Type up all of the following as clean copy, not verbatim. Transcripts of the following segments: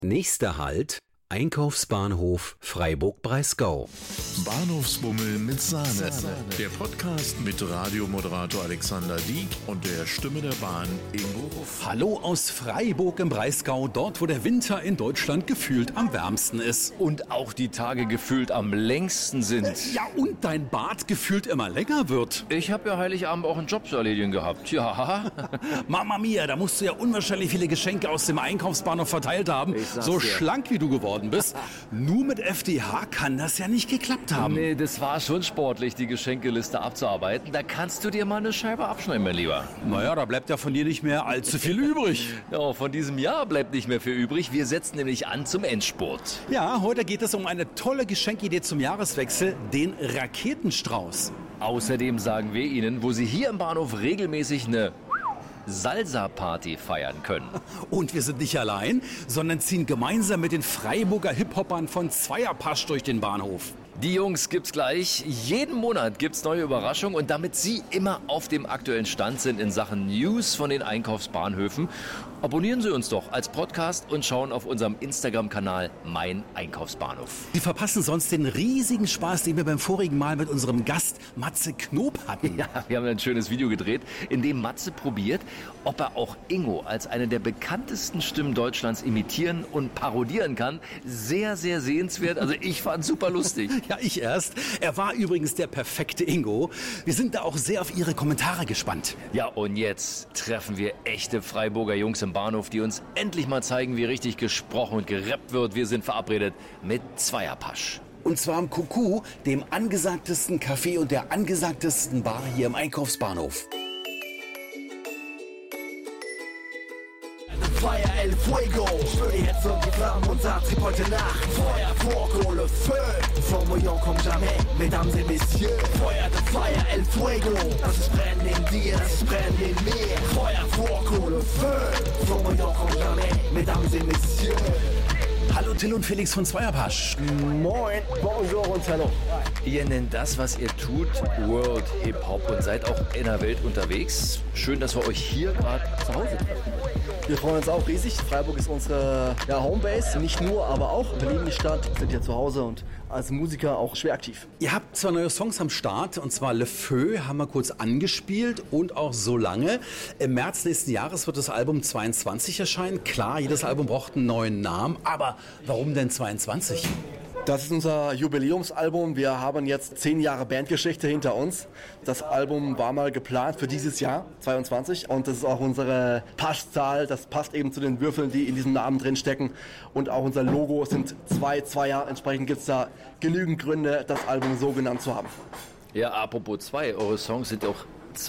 Nächster Halt: Einkaufsbahnhof Freiburg-Breisgau. Bahnhofsbummel mit Sahne. Der Podcast mit Radiomoderator Alexander Dieck und der Stimme der Bahn Ingo Ruff. Hallo aus Freiburg im Breisgau, dort wo der Winter in Deutschland gefühlt am wärmsten ist. Und auch die Tage gefühlt am längsten sind. Ja, und dein Bart gefühlt immer länger wird. Ich habe ja Heiligabend auch einen Job zu erledigen gehabt. Ja. Mama mia, da musst du ja unwahrscheinlich viele Geschenke aus dem Einkaufsbahnhof verteilt haben. So schlank wie du geworden bist. Nur mit FDH kann das ja nicht geklappt haben. Nee, das war schon sportlich, die Geschenkeliste abzuarbeiten. Da kannst du dir mal eine Scheibe abschneiden, mein Lieber. Naja, da bleibt ja von dir nicht mehr allzu viel übrig. Ja, von diesem Jahr bleibt nicht mehr viel übrig. Wir setzen nämlich an zum Endspurt. Ja, heute geht es um eine tolle Geschenkidee zum Jahreswechsel, den Raketenstrauß. Außerdem sagen wir Ihnen, wo Sie hier im Bahnhof regelmäßig eine Salsa-Party feiern können. Und wir sind nicht allein, sondern ziehen gemeinsam mit den Freiburger Hip-Hopern von Zweierpasch durch den Bahnhof. Die Jungs gibt's gleich. Jeden Monat gibt's neue Überraschungen. Und damit Sie immer auf dem aktuellen Stand sind in Sachen News von den Einkaufsbahnhöfen, abonnieren Sie uns doch als Podcast und schauen auf unserem Instagram-Kanal Mein Einkaufsbahnhof. Sie verpassen sonst den riesigen Spaß, den wir beim vorigen Mal mit unserem Gast Matze Knob hatten. Ja, wir haben ein schönes Video gedreht, in dem Matze probiert, ob er auch Ingo als eine der bekanntesten Stimmen Deutschlands imitieren und parodieren kann. Sehr, sehr sehenswert. Also ich fand's super lustig. Ja, ich erst. Er war übrigens der perfekte Ingo. Wir sind da auch sehr auf Ihre Kommentare gespannt. Ja, und jetzt treffen wir echte Freiburger Jungs im Bahnhof, die uns endlich mal zeigen, wie richtig gesprochen und gerappt wird. Wir sind verabredet mit Zweierpasch. Und zwar im Kuku, dem angesagtesten Café und der angesagtesten Bar hier im Einkaufsbahnhof. Feuer El Fuego, spür die Hitze und die Flammen, unser Trip heute Nacht. Feuer vor Kohle, Feu, Flamboyant comme jamais, mesdames et messieurs. Feuer de Feuer El Fuego, das ist brennen in dir, das ist brennen in mir. Feuer vor Kohle, Feu, Flamboyant comme jamais, mesdames et messieurs. Hallo Till und Felix von Zweierpasch. Moin, bonjour und hallo. Ihr nennt das, was ihr tut, World Hip Hop und seid auch in der Welt unterwegs. Schön, dass wir euch hier gerade zu Hause treffen. Wir freuen uns auch riesig. Freiburg ist unsere Homebase. Nicht nur, aber auch. Berlin die Stadt. Wir sind hier zu Hause und als Musiker auch schwer aktiv. Ihr habt 2 neue Songs am Start, und zwar Le Feu haben wir kurz angespielt und auch So lange. Im März nächsten Jahres wird das Album 22 erscheinen. Klar, jedes Album braucht einen neuen Namen, aber warum denn 22? Das ist unser Jubiläumsalbum. Wir haben jetzt 10 Jahre Bandgeschichte hinter uns. Das Album war mal geplant für dieses Jahr, 22. Und das ist auch unsere Paschzahl. Das passt eben zu den Würfeln, die in diesem Namen drin stecken. Und auch unser Logo sind 2 Zweier. Entsprechend gibt es da genügend Gründe, das Album so genannt zu haben. Ja, apropos 2, eure Songs sind auch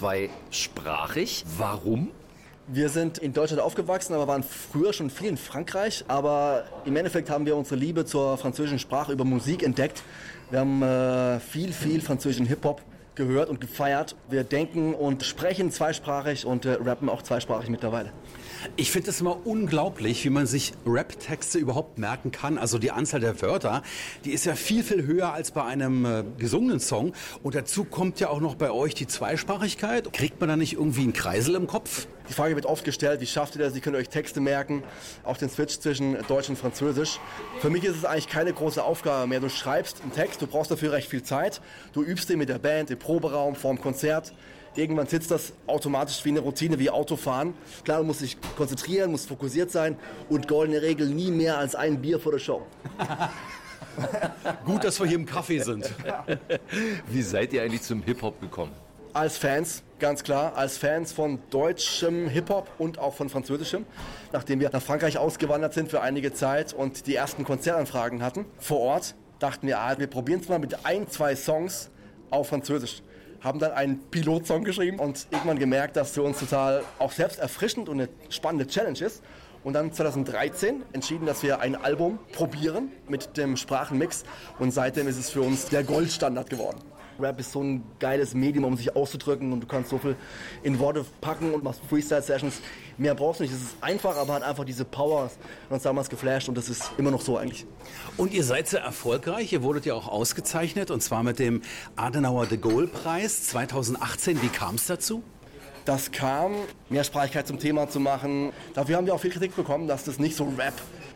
zweisprachig. Warum? Wir sind in Deutschland aufgewachsen, aber waren früher schon viel in Frankreich. Aber im Endeffekt haben wir unsere Liebe zur französischen Sprache über Musik entdeckt. Wir haben viel französischen Hip-Hop gehört und gefeiert. Wir denken und sprechen zweisprachig und rappen auch zweisprachig mittlerweile. Ich finde es immer unglaublich, wie man sich Rap-Texte überhaupt merken kann. Also die Anzahl der Wörter, die ist ja viel höher als bei einem gesungenen Song. Und dazu kommt ja auch noch bei euch die Zweisprachigkeit. Kriegt man da nicht irgendwie einen Kreisel im Kopf? Die Frage wird oft gestellt, wie schafft ihr das? Wie könnt ihr euch Texte merken? Auch den Switch zwischen Deutsch und Französisch. Für mich ist es eigentlich keine große Aufgabe mehr. Du schreibst einen Text, du brauchst dafür recht viel Zeit. Du übst den mit der Band, im Proberaum, vorm Konzert. Irgendwann sitzt das automatisch wie eine Routine, wie Autofahren. Klar, du musst dich konzentrieren, musst fokussiert sein und goldene Regel, nie mehr als ein Bier vor der Show. Gut, dass wir hier im Café sind. Wie seid ihr eigentlich zum Hip-Hop gekommen? Als Fans, ganz klar, als Fans von deutschem Hip-Hop und auch von französischem. Nachdem wir nach Frankreich ausgewandert sind für einige Zeit und die ersten Konzertanfragen hatten vor Ort, dachten wir, wir probieren es mal mit 1-2 Songs auf Französisch. Haben dann einen Pilotsong geschrieben und irgendwann gemerkt, dass für uns total auch selbst erfrischend und eine spannende Challenge ist. Und dann 2013 entschieden, dass wir ein Album probieren mit dem Sprachenmix und seitdem ist es für uns der Goldstandard geworden. Rap ist so ein geiles Medium, um sich auszudrücken und du kannst so viel in Worte packen und machst Freestyle-Sessions. Mehr brauchst du nicht, es ist einfach, aber hat einfach diese Power. Hat uns damals geflasht und das ist immer noch so eigentlich. Und ihr seid sehr erfolgreich, ihr wurdet ja auch ausgezeichnet und zwar mit dem Adenauer de Gaulle-Preis 2018. Wie kam es dazu? Das kam, Mehrsprachigkeit zum Thema zu machen. Dafür haben wir auch viel Kritik bekommen, dass das nicht so Rap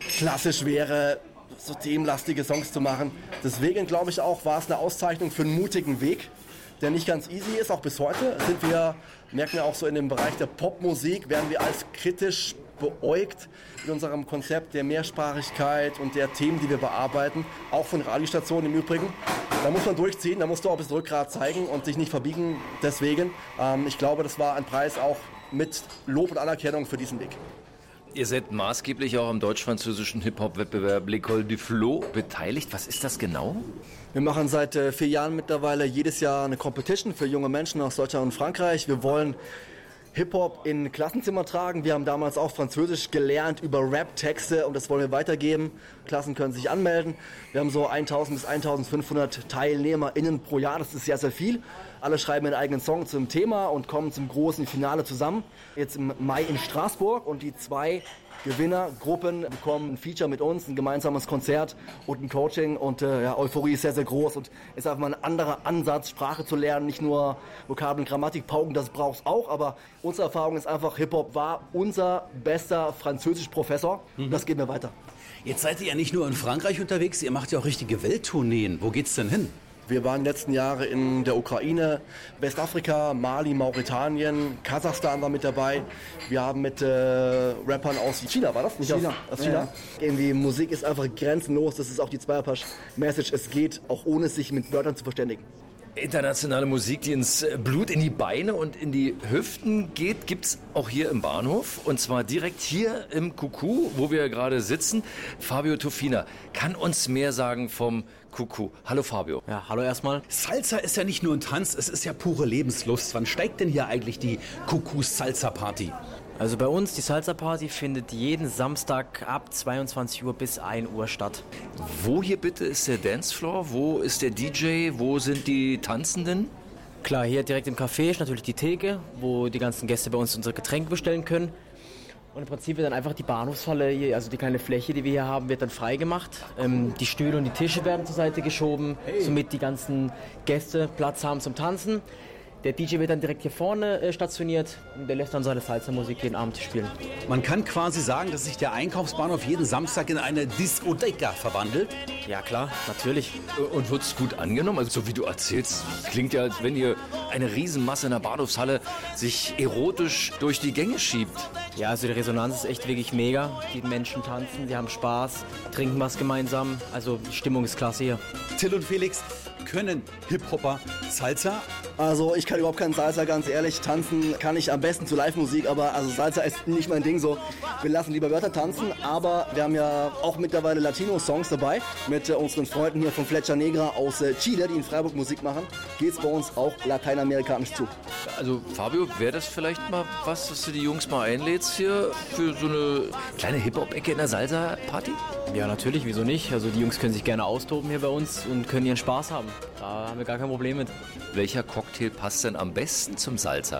klassisch wäre, so themenlastige Songs zu machen. Deswegen glaube ich auch, war es eine Auszeichnung für einen mutigen Weg, der nicht ganz easy ist, auch bis heute. Merken wir auch so in dem Bereich der Popmusik, werden wir als kritisch beäugt in unserem Konzept der Mehrsprachigkeit und der Themen, die wir bearbeiten, auch von Radiostationen im Übrigen. Da muss man durchziehen, da musst du auch ein bisschen Rückgrat zeigen und dich nicht verbiegen. Deswegen, ich glaube, das war ein Preis auch mit Lob und Anerkennung für diesen Weg. Ihr seid maßgeblich auch am deutsch-französischen Hip-Hop-Wettbewerb L'École du Flot beteiligt. Was ist das genau? Wir machen seit 4 Jahren mittlerweile jedes Jahr eine Competition für junge Menschen aus Deutschland und Frankreich. Wir wollen Hip-Hop in Klassenzimmer tragen. Wir haben damals auch Französisch gelernt über Rap-Texte und das wollen wir weitergeben. Klassen können sich anmelden. Wir haben so 1000 bis 1500 TeilnehmerInnen pro Jahr. Das ist sehr, sehr viel. Alle schreiben ihren eigenen Song zum Thema und kommen zum großen Finale zusammen. Jetzt im Mai in Straßburg und die 2 Gewinnergruppen bekommen ein Feature mit uns, ein gemeinsames Konzert und ein Coaching und Euphorie ist sehr, sehr groß und ist einfach mal ein anderer Ansatz, Sprache zu lernen, nicht nur Vokabeln, Grammatik, Pauken, das brauchst auch, aber unsere Erfahrung ist einfach, Hip-Hop war unser bester Französisch-Professor und das geht mir weiter. Jetzt seid ihr ja nicht nur in Frankreich unterwegs, ihr macht ja auch richtige Welttourneen. Wo geht's denn hin? Wir waren die letzten Jahre in der Ukraine, Westafrika, Mali, Mauretanien, Kasachstan war mit dabei. Wir haben mit Rappern aus China, war das? Nicht China. Aus China. Ja. Irgendwie Musik ist einfach grenzenlos, das ist auch die Zweierpasch-Message. Es geht auch ohne sich mit Wörtern zu verständigen. Internationale Musik, die ins Blut, in die Beine und in die Hüften geht, gibt's auch hier im Bahnhof. Und zwar direkt hier im Kuku, wo wir gerade sitzen. Fabio Tofina kann uns mehr sagen vom Kuku. Hallo Fabio. Ja, hallo erstmal. Salsa ist ja nicht nur ein Tanz, es ist ja pure Lebenslust. Wann steigt denn hier eigentlich die Kukus Salsa Party? Also bei uns, die Salsa-Party findet jeden Samstag ab 22 Uhr bis 1 Uhr statt. Wo hier bitte ist der Dancefloor? Wo ist der DJ? Wo sind die Tanzenden? Klar, hier direkt im Café ist natürlich die Theke, wo die ganzen Gäste bei uns unsere Getränke bestellen können. Und im Prinzip wird dann einfach die Bahnhofshalle hier, also die kleine Fläche, die wir hier haben, wird dann freigemacht. Die Stühle und die Tische werden zur Seite geschoben, somit die ganzen Gäste Platz haben zum Tanzen. Der DJ wird dann direkt hier vorne stationiert und der lässt dann seine Salsa-Musik jeden Abend spielen. Man kann quasi sagen, dass sich der Einkaufsbahnhof jeden Samstag in eine Diskotheka verwandelt. Ja klar, natürlich. Und wird es gut angenommen? Also so wie du erzählst, klingt ja, als wenn ihr eine Riesenmasse in der Bahnhofshalle sich erotisch durch die Gänge schiebt. Ja, also die Resonanz ist echt wirklich mega. Die Menschen tanzen, die haben Spaß, trinken was gemeinsam. Also die Stimmung ist klasse hier. Till und Felix, können Hip-Hopper Salsa? Also ich kann überhaupt keinen Salsa, ganz ehrlich. Tanzen kann ich am besten zu Live-Musik, aber also Salsa ist nicht mein Ding so. Wir lassen lieber Wörter tanzen, aber wir haben ja auch mittlerweile Latino-Songs dabei mit unseren Freunden hier von Flecha Negra aus Chile, die in Freiburg Musik machen. Geht's bei uns auch lateinamerikanisch zu. Also Fabio, wäre das vielleicht mal was, dass du die Jungs mal einlädst hier für so eine kleine Hip-Hop-Ecke in der Salsa-Party? Ja, natürlich, wieso nicht? Also die Jungs können sich gerne austoben hier bei uns und können ihren Spaß haben. Da haben wir gar kein Problem mit. Welcher Cocktail passt denn am besten zum Salsa?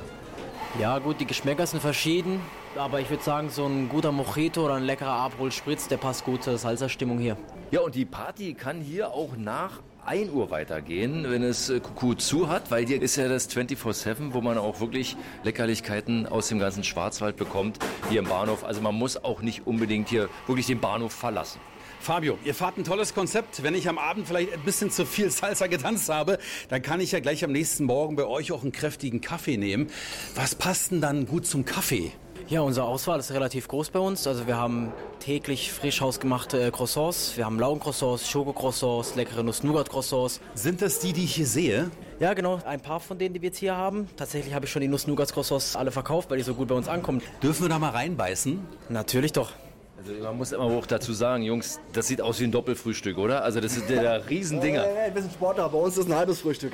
Ja gut, die Geschmäcker sind verschieden, aber ich würde sagen, so ein guter Mojito oder ein leckerer Aperol Spritz, der passt gut zur Salsa-Stimmung hier. Ja, und die Party kann hier auch nach 1 Uhr weitergehen, wenn es Kuku zu hat, weil hier ist ja das 24/7, wo man auch wirklich Leckerlichkeiten aus dem ganzen Schwarzwald bekommt, hier im Bahnhof. Also man muss auch nicht unbedingt hier wirklich den Bahnhof verlassen. Fabio, ihr fahrt ein tolles Konzept. Wenn ich am Abend vielleicht ein bisschen zu viel Salsa getanzt habe, dann kann ich ja gleich am nächsten Morgen bei euch auch einen kräftigen Kaffee nehmen. Was passt denn dann gut zum Kaffee? Ja, unsere Auswahl ist relativ groß bei uns. Also wir haben täglich frisch hausgemachte Croissants, wir haben Laugencroissants, Schokocroissants, leckere Nuss-Nougat-Croissants. Sind das die ich hier sehe? Ja, genau. Ein paar von denen, die wir jetzt hier haben. Tatsächlich habe ich schon die Nuss-Nougat-Croissants alle verkauft, weil die so gut bei uns ankommen. Dürfen wir da mal reinbeißen? Natürlich doch. Also man muss immer auch dazu sagen, Jungs, das sieht aus wie ein Doppelfrühstück, oder? Also das sind ja Riesendinger. Ein bisschen Sportler, bei uns ist ein halbes Frühstück.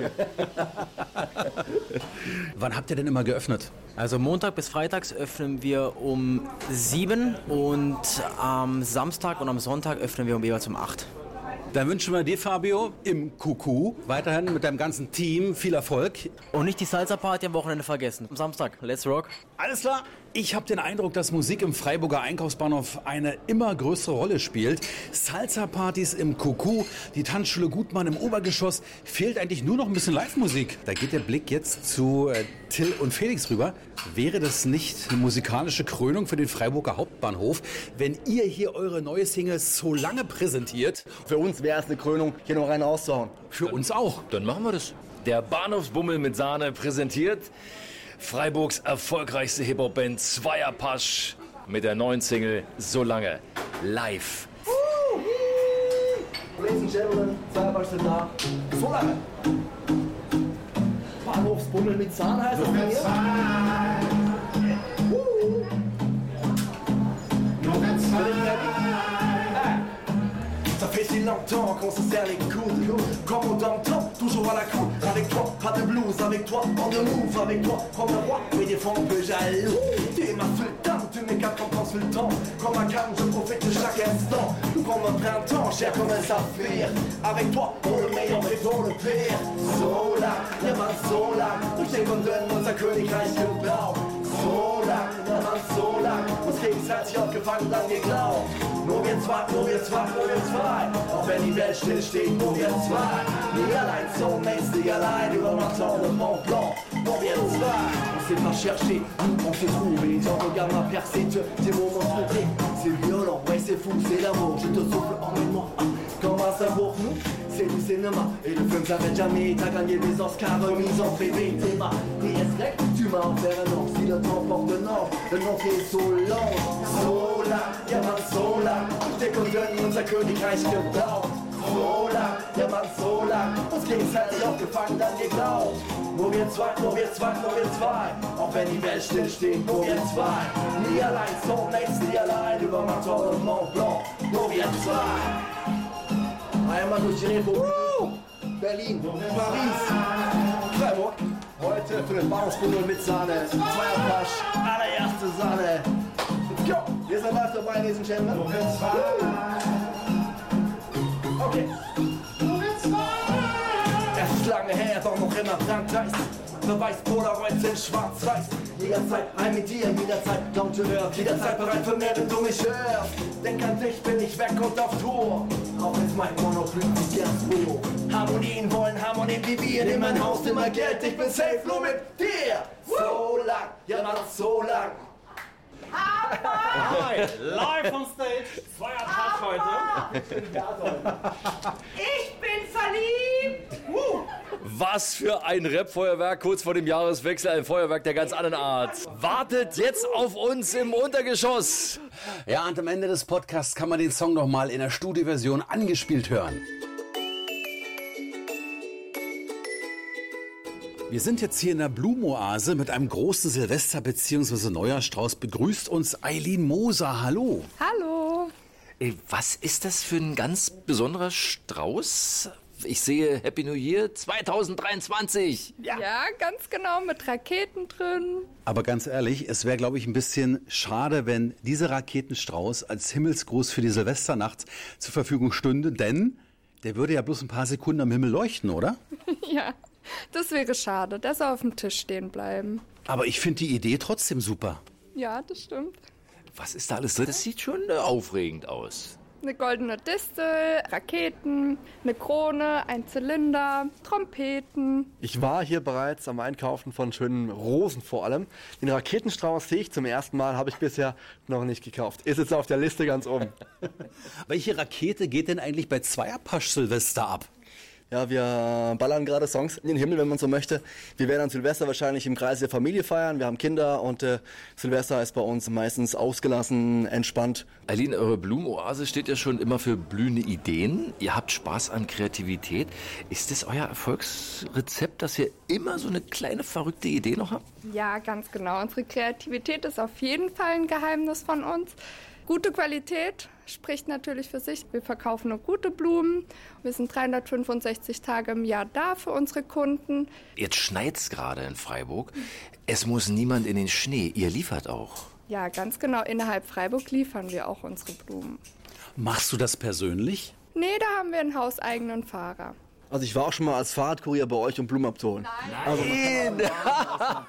Wann habt ihr denn immer geöffnet? Also Montag bis Freitags öffnen wir um 7 und am Samstag und am Sonntag öffnen wir jeweils um 8. Dann wünschen wir dir, Fabio, im Kuku weiterhin mit deinem ganzen Team viel Erfolg. Und nicht die Salsa-Party am Wochenende vergessen. Am Samstag. Let's rock. Alles klar. Ich habe den Eindruck, dass Musik im Freiburger Einkaufsbahnhof eine immer größere Rolle spielt. Salsa-Partys im Kuku, die Tanzschule Gutmann im Obergeschoss. Fehlt eigentlich nur noch ein bisschen Live-Musik. Da geht der Blick jetzt zu Till und Felix rüber. Wäre das nicht eine musikalische Krönung für den Freiburger Hauptbahnhof, wenn ihr hier eure neue Single so lange präsentiert? Für uns wäre es eine Krönung, hier noch rein rauszuhauen. Für uns auch. Dann machen wir das. Der Bahnhofsbummel mit Sahne präsentiert Freiburgs erfolgreichste Hip-Hop-Band Zweierpasch mit der neuen Single So lange live. Ladies and Gentlemen, Zweierpasch sind da. So lange. Bahnhofsbummel mit Sahne heißt das Ding hier. Ça fait si longtemps qu'on se serre les coudes. Comme au dom-tom, toujours à la cour. Avec toi, pas de blues. Avec toi, on the move. Avec toi, comme un roi, mais des fois un peu jaloux. Tu es ma sultane, tu m'es quatre comme consultant. Comme un calme, je profite de chaque instant. Comme un printemps, cher comme un saphir. Avec toi, pour le meilleur, mais pour le pire. So lang, ja man, so lang. Durch den Kondom unser Königreich gebaut. So lang, ja man, so lang. Uns gegenseitig aufgefangen, dann geglaubt. Nur wir zwei, nur wir zwei, nur wir zwei. Auch wenn die Welt still steht, nur wir zwei. Nie allein, Soulmates, nie allein. Über Marathon und Mont Blanc, nur wir zwei. On s'est pas cherché, on s'est trouvé. Tiens, regarde ma percée, tes mots m'ont troublé. C'est violent, ouais c'est fou, c'est l'amour. Je te souffle en mémoire, comme un savoir. Nous, c'est du cinéma. Et le film s'arrête jamais. T'as gagné des Oscars remis en privé. T'es ma PS-Rec, tu m'as offert un an. Si le temps porte de nord, le nom qui est so long. So lang, ja man, so lang. Der Kondom unser Königreich gebaut. So lang, ja man, so lang. Uns gegenseitig aufgefangen, dann geglaubt. Nur wir zwei, nur wir zwei, nur wir zwei. Auch wenn die Welt still steht, nur wir zwei. Nie allein, Soulmates, nie allein. Über Marathon und Mont Blanc, nur wir zwei. Einmal durch die Republik. Berlin, Paris, Freiburg. Heute für den Bahnhofsbummel mit Sahne. Zweierpasch, allererste Sahne. Jo, wir sind live dabei, ladies and gentlemen. Okay. Es ist lange her, doch noch immer brandheiß. Beweis Polaroid sind schwarz-weiß. Jederzeit ein mit dir, jederzeit down to earth. Jederzeit bereit für mehr, wenn du mich hörst. Denk an dich, bin ich weg und auf Tour. Auch wenn's mein Monoklip ist ganz wo. Harmonien wollen Harmonien wie wir. In mein Haus immer Geld, ich bin safe nur mit dir. So lang, ja man, so lang. Hi, live on stage, Zweierpasch heute. Ich bin verliebt! Was für ein Rap-Feuerwerk kurz vor dem Jahreswechsel, ein Feuerwerk der ganz anderen Art. Wartet jetzt auf uns im Untergeschoss. Ja, und am Ende des Podcasts kann man den Song noch mal in der Studioversion angespielt hören. Wir sind jetzt hier in der Blumoase mit einem großen Silvester- bzw. Neujahrsstrauß. Begrüßt uns Eileen Moser. Hallo. Hallo! Was ist das für ein ganz besonderer Strauß? Ich sehe Happy New Year 2023. Ja, ganz genau, mit Raketen drin. Aber ganz ehrlich, es wäre, glaube ich, ein bisschen schade, wenn dieser Raketenstrauß als Himmelsgruß für die Silvesternacht zur Verfügung stünde, denn der würde ja bloß ein paar Sekunden am Himmel leuchten, oder? Ja, das wäre schade. Der soll auf dem Tisch stehen bleiben. Aber ich finde die Idee trotzdem super. Ja, das stimmt. Was ist da alles drin? Das sieht schon aufregend aus. Eine goldene Distel, Raketen, eine Krone, ein Zylinder, Trompeten. Ich war hier bereits am Einkaufen von schönen Rosen vor allem. Den Raketenstrauß sehe ich zum ersten Mal, habe ich bisher noch nicht gekauft. Ist jetzt auf der Liste ganz oben. Welche Rakete geht denn eigentlich bei Zweierpasch Silvester ab? Ja, wir ballern gerade Songs in den Himmel, wenn man so möchte. Wir werden an Silvester wahrscheinlich im Kreis der Familie feiern. Wir haben Kinder und Silvester ist bei uns meistens ausgelassen, entspannt. Eileen, eure Blumoase steht ja schon immer für blühende Ideen. Ihr habt Spaß an Kreativität. Ist das euer Erfolgsrezept, dass ihr immer so eine kleine verrückte Idee noch habt? Ja, ganz genau. Unsere Kreativität ist auf jeden Fall ein Geheimnis von uns. Gute Qualität spricht natürlich für sich. Wir verkaufen nur gute Blumen. Wir sind 365 Tage im Jahr da für unsere Kunden. Jetzt schneit's gerade in Freiburg. Es muss niemand in den Schnee. Ihr liefert auch. Ja, ganz genau. Innerhalb Freiburg liefern wir auch unsere Blumen. Machst du das persönlich? Nee, da haben wir einen hauseigenen Fahrer. Also ich war auch schon mal als Fahrradkurier bei euch, um Blumen abzuholen. Nein.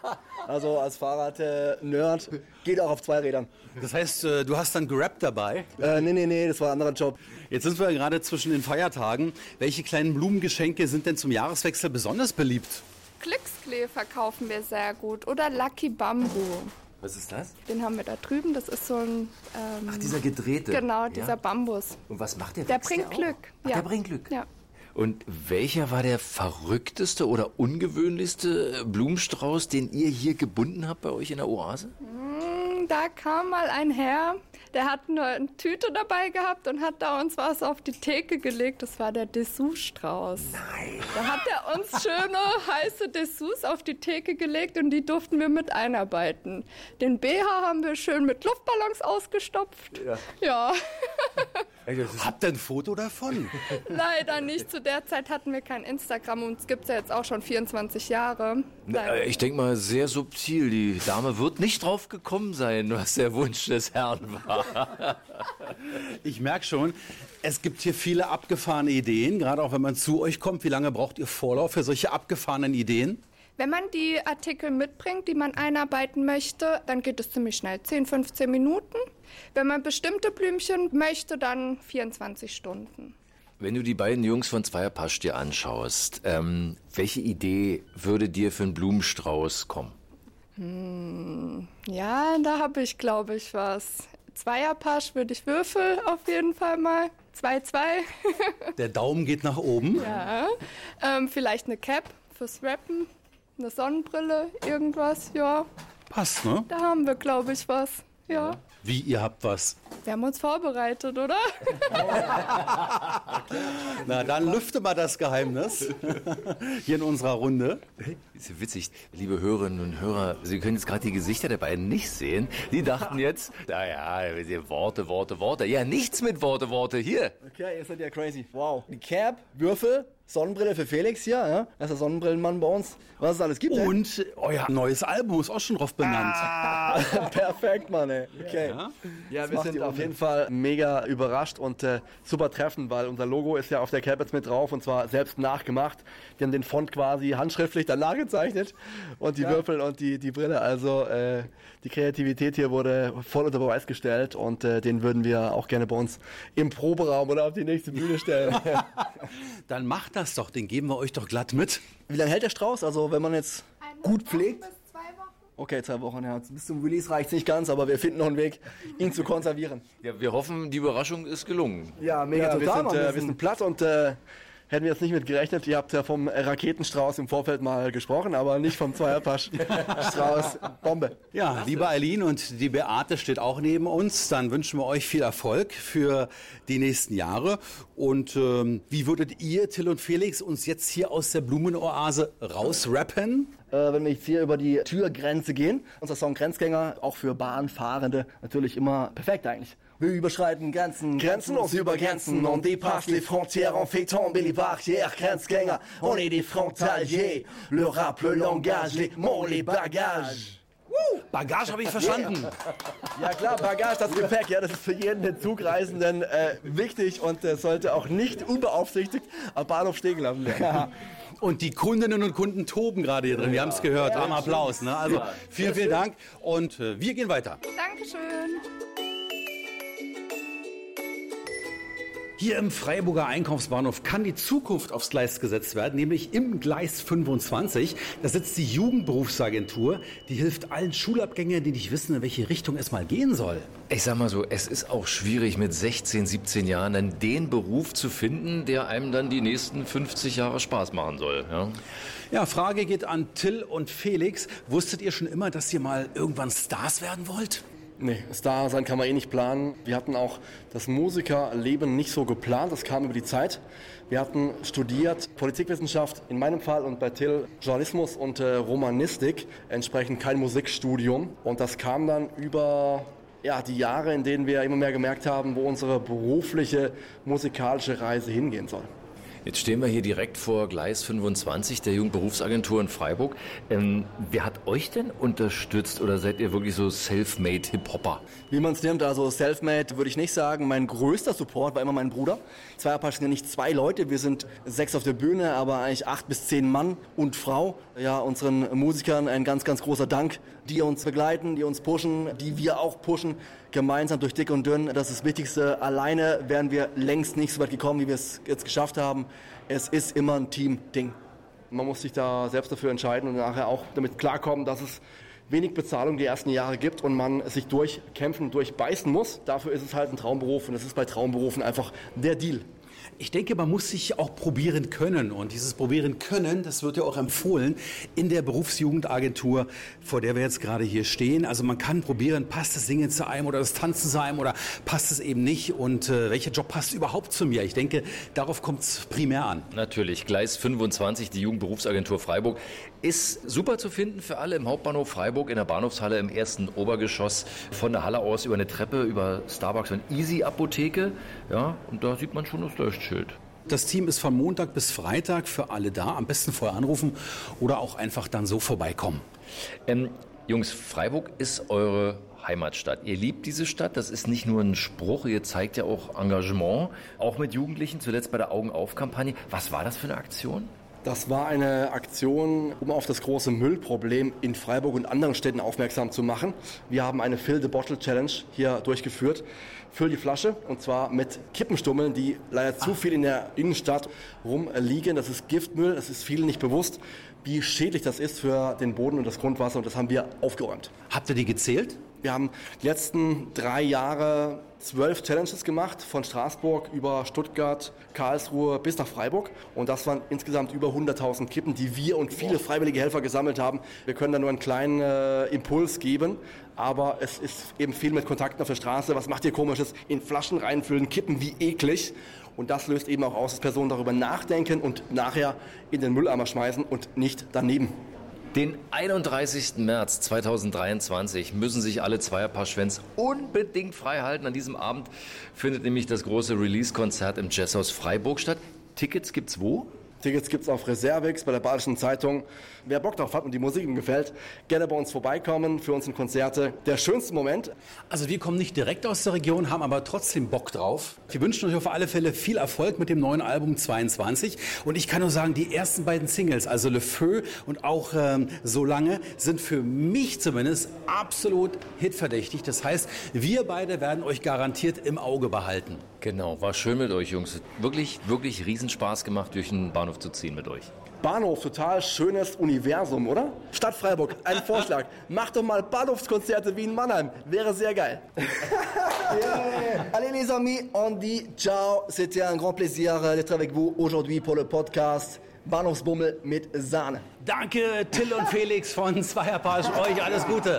Also als Fahrrad-Nerd geht auch auf 2 Rädern. Das heißt, du hast dann gerappt dabei? Nee, das war ein anderer Job. Jetzt sind wir gerade zwischen den Feiertagen. Welche kleinen Blumengeschenke sind denn zum Jahreswechsel besonders beliebt? Glücksklee verkaufen wir sehr gut oder Lucky Bamboo. Was ist das? Den haben wir da drüben. Das ist so ein... Ach, dieser gedrehte. Genau, dieser Bambus. Und was macht der? Der bringt Glück. Ach, der bringt Glück? Ja. Und welcher war der verrückteste oder ungewöhnlichste Blumenstrauß, den ihr hier gebunden habt bei euch in der Oase? Da kam mal ein Herr, der hat nur eine Tüte dabei gehabt und hat da uns was auf die Theke gelegt. Das war der Dessous-Strauß. Nein. Da hat er uns schöne, heiße Dessous auf die Theke gelegt und die durften wir mit einarbeiten. Den BH haben wir schön mit Luftballons ausgestopft. Ja. Habt ihr ein Foto davon? Leider nicht. Zu der Zeit hatten wir kein Instagram und es gibt es ja jetzt auch schon 24 Jahre. Ich denke mal, sehr subtil. Die Dame wird nicht drauf gekommen sein, was der Wunsch des Herrn war. Ich merke schon, es gibt hier viele abgefahrene Ideen, gerade auch wenn man zu euch kommt. Wie lange braucht ihr Vorlauf für solche abgefahrenen Ideen? Wenn man die Artikel mitbringt, die man einarbeiten möchte, dann geht es ziemlich schnell, 10, 15 Minuten. Wenn man bestimmte Blümchen möchte, dann 24 Stunden. Wenn du die beiden Jungs von Zweierpasch dir anschaust, welche Idee würde dir für einen Blumenstrauß kommen? Ja, da habe ich, glaube ich, was. Zweierpasch würde ich Würfel auf jeden Fall mal. 2-2. Der Daumen geht nach oben. Ja. Vielleicht eine Cap fürs Rappen, eine Sonnenbrille, irgendwas, ja. Passt, ne? Da haben wir, glaube ich, was. Ja. Wie, ihr habt was? Wir haben uns vorbereitet, oder? Na, dann lüfte mal das Geheimnis hier in unserer Runde. Ist ja witzig, liebe Hörerinnen und Hörer, Sie können jetzt gerade die Gesichter der beiden nicht sehen. Die dachten jetzt, naja, Worte. Ja, nichts mit Worte, hier. Okay, ihr seid ja crazy. Wow. Die Cap, Würfel, Sonnenbrille für Felix hier, ja? Das ist der Sonnenbrillenmann bei uns. Was es alles gibt. Und euer neues Album ist auch schon drauf benannt. Perfekt, Mann, ey. Okay. Ja, wir sind auf jeden Fall mega überrascht und super treffend, weil unser Logo ist ja auf der Cap jetzt mit drauf und zwar selbst nachgemacht. Die haben den Font quasi handschriftlich danach gezeichnet und die Würfel und die Brille. Also die Kreativität hier wurde voll unter Beweis gestellt und den würden wir auch gerne bei uns im Proberaum oder auf die nächste Bühne stellen. Dann macht das doch, den geben wir euch doch glatt mit. Wie lange hält der Strauß? Also wenn man jetzt gut pflegt? Bis 2 Wochen. Okay, 2 Wochen, ja. Bis zum Release reicht es nicht ganz, aber wir finden noch einen Weg, ihn zu konservieren. Ja, wir hoffen, die Überraschung ist gelungen. Ja, mega total. Wir sind platt und hätten wir jetzt nicht mit gerechnet. Ihr habt ja vom Raketenstrauß im Vorfeld mal gesprochen, aber nicht vom Zweierpasch-Strauß. Bombe. Ja, liebe Eileen und die Beate steht auch neben uns. Dann wünschen wir euch viel Erfolg für die nächsten Jahre. Und wie würdet ihr, Till und Felix, uns jetzt hier aus der Blumenoase rausrappen? Wenn wir jetzt hier über die Türgrenze gehen, unser Song Grenzgänger, auch für Bahnfahrende natürlich immer perfekt eigentlich. Wir überschreiten Grenzen, grenzenlos über Grenzen. On dépasse les frontières en fait tomber les barrières. Grenzgänger, on est des frontaliers. Le rap, le langage, les mots, les bagages. Bagage habe ich verstanden. Ja klar, Bagage, das Gepäck, ja, das ist für jeden den Zugreisenden wichtig und sollte auch nicht unbeaufsichtigt am Bahnhof stehen gelassen werden. Und die Kundinnen und Kunden toben gerade hier drin. Wir haben es gehört. Am Applaus. Ne? Also vielen Dank und wir gehen weiter. Dankeschön. Hier im Freiburger Einkaufsbahnhof kann die Zukunft aufs Gleis gesetzt werden, nämlich im Gleis 25. Da sitzt die Jugendberufsagentur, die hilft allen Schulabgängern, die nicht wissen, in welche Richtung es mal gehen soll. Ich sag mal so, es ist auch schwierig mit 16, 17 Jahren dann den Beruf zu finden, der einem dann die nächsten 50 Jahre Spaß machen soll. Ja? Ja, Frage geht an Till und Felix. Wusstet ihr schon immer, dass ihr mal irgendwann Stars werden wollt? Nee, Star sein kann man eh nicht planen. Wir hatten auch das Musikerleben nicht so geplant, das kam über die Zeit. Wir hatten studiert Politikwissenschaft, in meinem Fall und bei Till Journalismus und Romanistik, entsprechend kein Musikstudium. Und das kam dann über die Jahre, in denen wir immer mehr gemerkt haben, wo unsere berufliche musikalische Reise hingehen soll. Jetzt stehen wir hier direkt vor Gleis 25 der Jugendberufsagentur in Freiburg. Wer hat euch denn unterstützt oder seid ihr wirklich so self-made Hip-Hopper? Wie man es nimmt, also self-made würde ich nicht sagen. Mein größter Support war immer mein Bruder. Zweierpasch sind ja nicht 2 Leute, wir sind 6 auf der Bühne, aber eigentlich 8 bis 10 Mann und Frau. Ja, unseren Musikern ein ganz, ganz großer Dank, die uns begleiten, die uns pushen, die wir auch pushen, gemeinsam durch dick und dünn. Das ist das Wichtigste. Alleine wären wir längst nicht so weit gekommen, wie wir es jetzt geschafft haben. Es ist immer ein Team-Ding. Man muss sich da selbst dafür entscheiden und nachher auch damit klarkommen, dass es wenig Bezahlung die ersten Jahre gibt und man sich durchkämpfen, durchbeißen muss. Dafür ist es halt ein Traumberuf und es ist bei Traumberufen einfach der Deal. Ich denke, man muss sich auch probieren können. Und dieses Probieren können, das wird ja auch empfohlen in der Berufsjugendagentur, vor der wir jetzt gerade hier stehen. Also man kann probieren, passt das Singen zu einem oder das Tanzen zu einem oder passt es eben nicht? Und welcher Job passt überhaupt zu mir? Ich denke, darauf kommt es primär an. Natürlich, Gleis 25, die Jugendberufsagentur Freiburg, ist super zu finden für alle im Hauptbahnhof Freiburg, in der Bahnhofshalle im ersten Obergeschoss, von der Halle aus über eine Treppe, über Starbucks und Easy-Apotheke. Ja, und da sieht man schon das Leuchtschild. Das Team ist von Montag bis Freitag für alle da. Am besten vorher anrufen oder auch einfach dann so vorbeikommen. Jungs, Freiburg ist eure Heimatstadt. Ihr liebt diese Stadt, das ist nicht nur ein Spruch, ihr zeigt ja auch Engagement, auch mit Jugendlichen, zuletzt bei der Augen-auf-Kampagne. Was war das für eine Aktion? Das war eine Aktion, um auf das große Müllproblem in Freiburg und anderen Städten aufmerksam zu machen. Wir haben eine Fill the Bottle Challenge hier durchgeführt. Füll die Flasche, und zwar mit Kippenstummeln, die leider zu viel in der Innenstadt rumliegen. Das ist Giftmüll, das ist vielen nicht bewusst, wie schädlich das ist für den Boden und das Grundwasser, und das haben wir aufgeräumt. Habt ihr die gezählt? Wir haben die letzten 3 Jahre 12 Challenges gemacht, von Straßburg über Stuttgart, Karlsruhe bis nach Freiburg. Und das waren insgesamt über 100.000 Kippen, die wir und viele freiwillige Helfer gesammelt haben. Wir können da nur einen kleinen Impuls geben, aber es ist eben viel mit Kontakten auf der Straße. Was macht ihr Komisches? In Flaschen reinfüllen, Kippen, wie eklig. Und das löst eben auch aus, dass Personen darüber nachdenken und nachher in den Mülleimer schmeißen und nicht daneben. Den 31. März 2023 müssen sich alle Zweierpaar-Schwänz unbedingt frei halten. An diesem Abend findet nämlich das große Release-Konzert im Jazzhaus Freiburg statt. Tickets gibt's wo? Tickets gibt's auf Reservix bei der Badischen Zeitung. Wer Bock drauf hat und die Musik ihm gefällt, gerne bei uns vorbeikommen für unsere Konzerte. Der schönste Moment. Also wir kommen nicht direkt aus der Region, haben aber trotzdem Bock drauf. Wir wünschen euch auf alle Fälle viel Erfolg mit dem neuen Album 22. Und ich kann nur sagen, die ersten beiden Singles, also Le Feu und auch So lange, sind für mich zumindest absolut hitverdächtig. Das heißt, wir beide werden euch garantiert im Auge behalten. Genau, war schön mit euch, Jungs. Wirklich, wirklich Riesenspaß gemacht, durch den Bahnhof zu ziehen mit euch. Bahnhof, total schönes Universum, oder? Stadt Freiburg, ein Vorschlag. Macht doch mal Bahnhofskonzerte wie in Mannheim. Wäre sehr geil. Yeah. Allez les amis, on dit ciao. C'était un grand plaisir d'être avec vous aujourd'hui pour le podcast Bahnhofsbummel mit Sahne. Danke Till und Felix von Zweierpasch, euch alles Gute.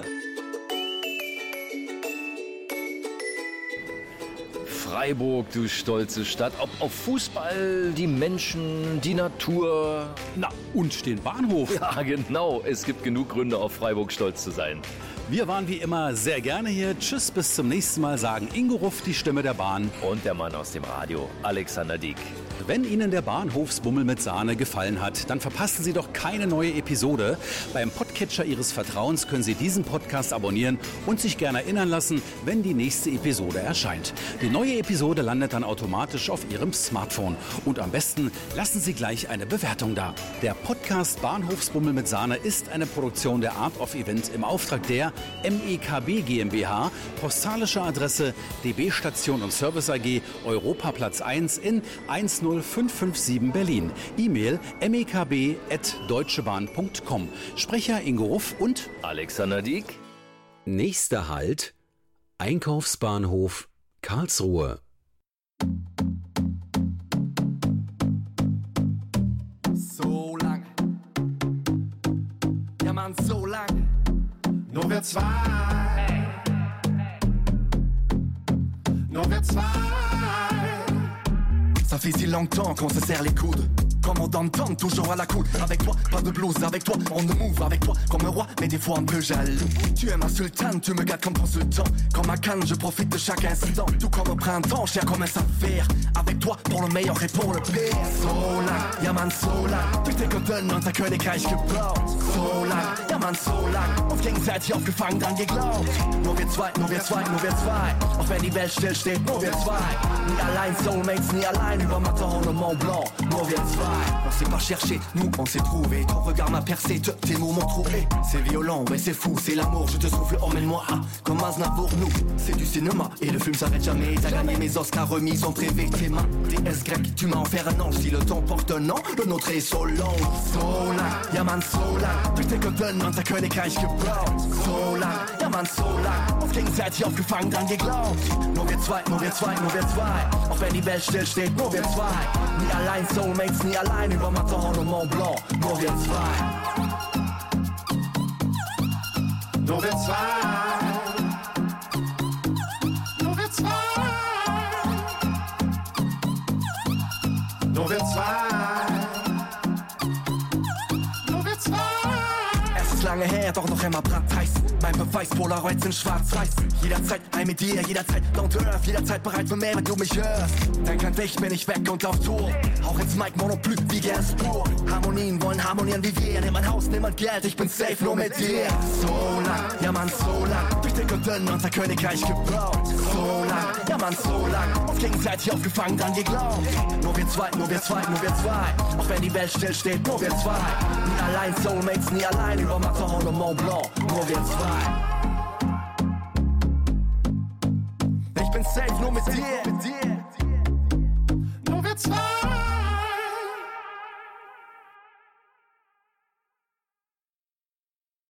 Freiburg, du stolze Stadt. Ob auf Fußball, die Menschen, die Natur. Na, und den Bahnhof. Ja, genau. Es gibt genug Gründe, auf Freiburg stolz zu sein. Wir waren wie immer sehr gerne hier. Tschüss, bis zum nächsten Mal, sagen Ingo Ruff, die Stimme der Bahn. Und der Mann aus dem Radio, Alexander Dieck. Wenn Ihnen der Bahnhofsbummel mit Sahne gefallen hat, dann verpassen Sie doch keine neue Episode. Beim Podcatcher Ihres Vertrauens können Sie diesen Podcast abonnieren und sich gerne erinnern lassen, wenn die nächste Episode erscheint. Die neue Episode landet dann automatisch auf Ihrem Smartphone. Und am besten lassen Sie gleich eine Bewertung da. Der Podcast Bahnhofsbummel mit Sahne ist eine Produktion der Art of Event im Auftrag der MEKB GmbH, postalische Adresse DB Station und Service AG, Europaplatz 1 in 10557 Berlin. E-Mail mekb@deutschebahn.com. Sprecher Ingo Ruff und Alexander Dieck. Nächster Halt: Einkaufsbahnhof Karlsruhe. So lange, ja Mann, so lange. Nur wir zwei, nur wir zwei. Ça fait si longtemps qu'on se serre les coudes. comme on dom-tom, toujours à la cool. Avec toi, pas de blues, avec toi, on ne move. Avec toi, comme un roi, mais des fois un peu jaloux. Tu es ma sultane, tu me gâtes comme ton sultan. Comme à Cannes, je profite de chaque instant. Tout comme au printemps, cher comme un saphir. Avec toi, pour le meilleur et pour le pire. So lang, ja man, so lang. Durch den Gönnen und der Königreich gebaut. So lang, ja man, so lang. Auf gegenseitig aufgefangen, dann geglaubt. Nur wir zwei, nur wir zwei, nur wir zwei. Auch wenn die Welt still steht, nur wir zwei. Nie allein, Soulmates, nie allein. Über Matterhorn und Mont Blanc, nur wir zwei. On s'est pas cherché, nous on s'est trouvé. Ton regard m'a percé, tes mots m'ont trouvé. C'est violent, ouais c'est fou, c'est l'amour. Je te souffle, emmène-moi comme Aznavour, nous. C'est du cinéma et le film s'arrête jamais. T'as gagné mes Oscars, remises ont prévé tes mains. TS grec, tu m'as offert un ange. Si le temps porte un an, le nôtre est so long. So lang, ja man, so lang. Durch den Gönnen und der Königreich gebaut. So lang, ja man, so lang. Auf gegenseitig aufgefangen, dann geglaubt. Nur wir zwei, nur wir zwei, nur wir zwei. Auch wenn die Welt still steht, nur wir zwei. Nie allein, Soulmates, nie allein. Über Matterhorn und Mont Blanc, nur wir zwei. Nur wir zwei. Nur wir zwei. Nur wir zwei. Nur wir zwei. Es ist lange her, doch noch immer brandheiß. Mein Beweis, Polaroids in schwarz-weiß. Jederzeit ein mit dir, jederzeit down to earth. Jederzeit bereit für mehr, wenn du mich hörst. Denk an dich, bin ich weg und auf Tour. Auch ins Mic Monopoly wie Gainsbourg. Harmonien wollen harmonieren wie wir. Nimm ein Haus, nimm ein Geld, ich bin safe nur mit dir. So lang, ja man, so lang. Durch den Gönnen unser Königreich gebaut. So lang, ja man, so lang. Auf gegenseitig aufgefangen, dann geglaubt. Nur wir zwei, nur wir zwei, nur wir zwei. Auch wenn die Welt still steht, nur wir zwei. Nie allein, Soulmates, nie allein. Über Matterhorn und Mont Blanc, nur wir zwei. Ich bin safe nur mit dir. Nur wir zwei.